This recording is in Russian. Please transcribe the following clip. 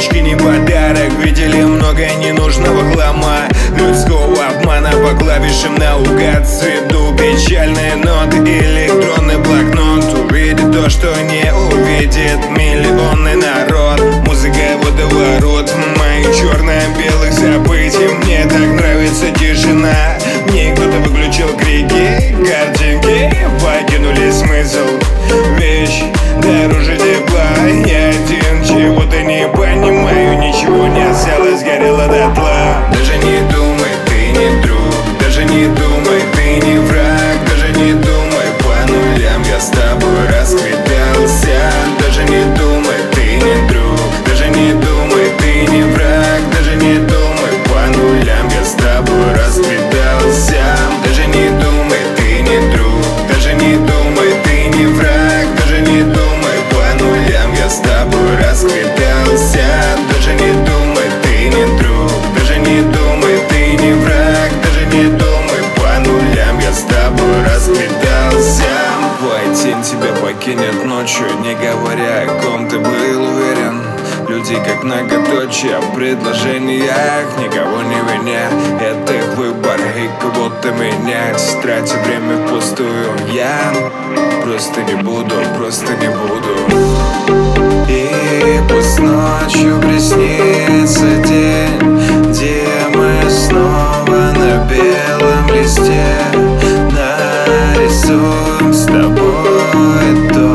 игрушки не подарок. Видели много ненужного хлама, людского обмана по клавишам наугад. С виду печальные ноты, электронный блокнот увидит то, что не увидит миллионный народ. Музыка водоворот моих черно-белых событий. Мне так нравится тишина. Мне кто-то выключил крики, картинки покинули смысл. Вещь дороже тепла. Я один, чего-то не понимаю. Ничего не осталось, горело дотла. Даже не думай, ты не друг. Даже не думай, ты не враг. Даже не думай, по нулям я с тобой расквитался. Даже не думай, ты не друг. Даже не думай, ты не враг. Даже не думай, по нулям я с тобой расквитался. Даже не думай, ты не друг. Даже не думай, ты не враг. Даже не думай, по нулям я с тобой расквитался. Даже не думай, ты не друг. Даже не думай, ты не враг. Даже не думай, по нулям я с тобой расквитался. Твой тень тебя покинет ночью, не говоря, о ком ты был уверен. Люди как многоточие в предложениях, никого не виня. Это их выбор и кого-то менять. Тратя время впустую, я просто не буду, просто не буду. И пусть ночью приснится день, где мы снова на белом листе нарисуем с тобой то,